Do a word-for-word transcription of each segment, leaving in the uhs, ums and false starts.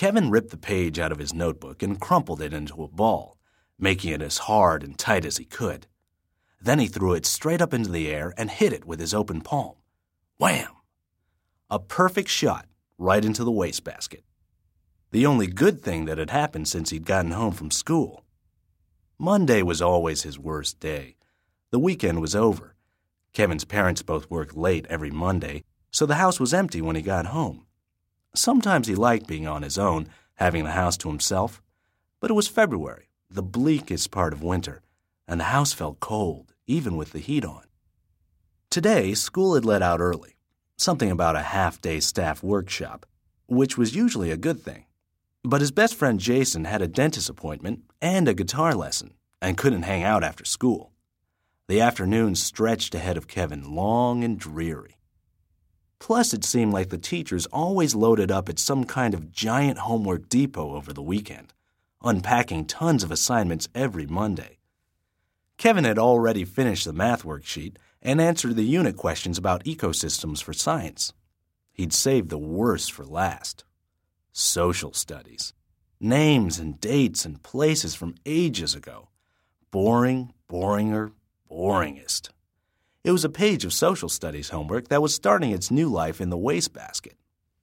Kevin ripped the page out of his notebook and crumpled it into a ball, making it as hard and tight as he could. Then he threw it straight up into the air and hit it with his open palm. Wham! A perfect shot right into the wastebasket. The only good thing that had happened since he'd gotten home from school. Monday was always his worst day. The weekend was over. Kevin's parents both worked late every Monday, so the house was empty when he got home. Sometimes he liked being on his own, having the house to himself. But it was February, the bleakest part of winter, and the house felt cold, even with the heat on. Today, school had let out early, something about a half-day staff workshop, which was usually a good thing. But his best friend Jason had a dentist appointment and a guitar lesson and couldn't hang out after school. The afternoon stretched ahead of Kevin long and dreary. Plus, it seemed like the teachers always loaded up at some kind of giant homework depot over the weekend, unpacking tons of assignments every Monday. Kevin had already finished the math worksheet and answered the unit questions about ecosystems for science. He'd saved the worst for last. Social studies. Names and dates and places from ages ago. Boring, boringer, boringest. It was a page of social studies homework that was starting its new life in the wastebasket.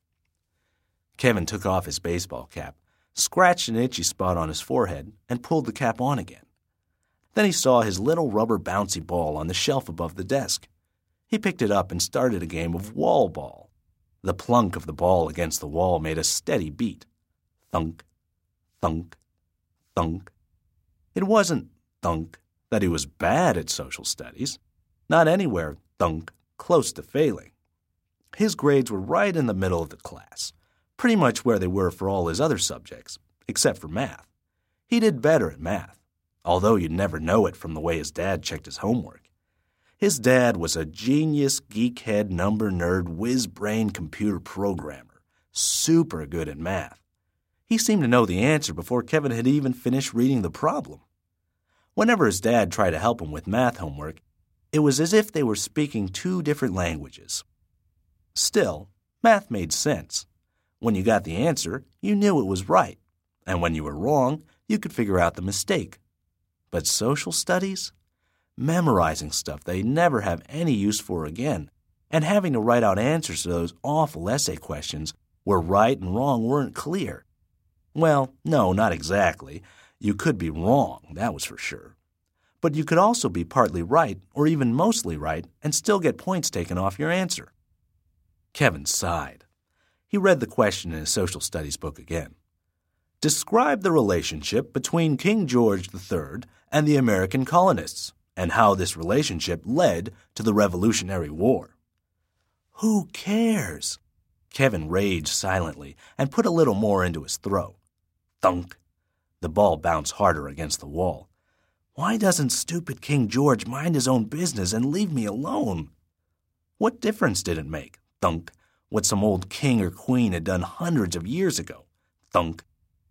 Kevin took off his baseball cap, scratched an itchy spot on his forehead, and pulled the cap on again. Then he saw his little rubber bouncy ball on the shelf above the desk. He picked it up and started a game of wall ball. The plunk of the ball against the wall made a steady beat. Thunk, thunk, thunk. It wasn't, thunk, that he was bad at social studies. Not anywhere, thunk, close to failing. His grades were right in the middle of the class, pretty much where they were for all his other subjects, except for math. He did better at math, although you'd never know it from the way his dad checked his homework. His dad was a genius, geekhead, number nerd, whiz-brain computer programmer, super good at math. He seemed to know the answer before Kevin had even finished reading the problem. Whenever his dad tried to help him with math homework, it was as if they were speaking two different languages. Still, math made sense. When you got the answer, you knew it was right, and when you were wrong, you could figure out the mistake. But social studies? Memorizing stuff they'd never have any use for again, and having to write out answers to those awful essay questions where right and wrong weren't clear. Well, no, not exactly. You could be wrong, that was for sure. But you could also be partly right, or even mostly right, and still get points taken off your answer. Kevin sighed. He read the question in his social studies book again. Describe the relationship between King George the Third and the American colonists, and how this relationship led to the Revolutionary War. Who cares? Kevin raged silently and put a little more into his throw. Thunk. The ball bounced harder against the wall. Why doesn't stupid King George mind his own business and leave me alone? What difference did it make, thunk, what some old king or queen had done hundreds of years ago? Thunk.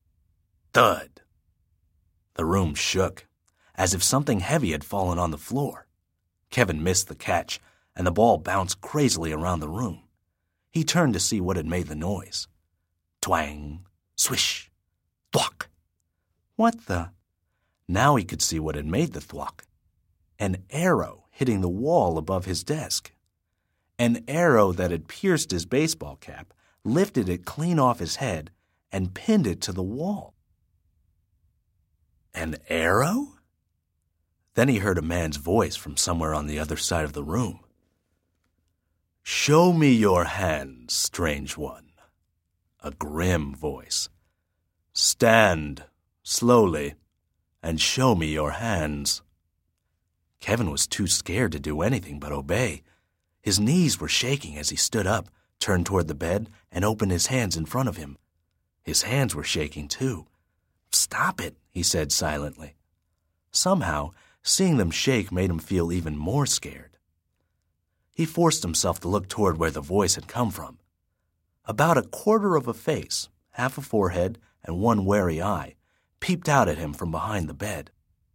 Thud. The room shook, as if something heavy had fallen on the floor. Kevin missed the catch, and the ball bounced crazily around the room. He turned to see what had made the noise. Twang, swish, thwack. What the? Now he could see what had made the thwack. An arrow hitting the wall above his desk. An arrow that had pierced his baseball cap, lifted it clean off his head, and pinned it to the wall. An arrow? Then he heard a man's voice from somewhere on the other side of the room. Show me your hands, strange one. A grim voice. Stand, slowly, and show me your hands. Kevin was too scared to do anything but obey. His knees were shaking as he stood up, turned toward the bed, and opened his hands in front of him. His hands were shaking, too. Stop it, he said silently. Somehow, seeing them shake made him feel even more scared. He forced himself to look toward where the voice had come from. About a quarter of a face, half a forehead, and one wary eye, peeped out at him from behind the bed.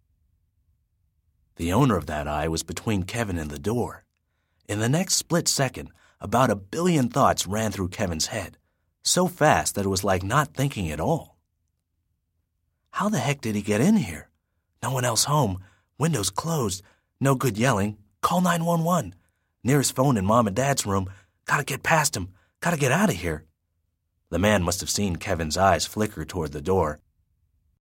The owner of that eye was between Kevin and the door. In the next split second, about a billion thoughts ran through Kevin's head. so fast that it was like not thinking at all. How the heck did he get in here? No one else home, windows closed, no good yelling, call nine one one. Nearest phone in Mom and Dad's room, gotta get past him, gotta get out of here. The man must have seen Kevin's eyes flicker toward the door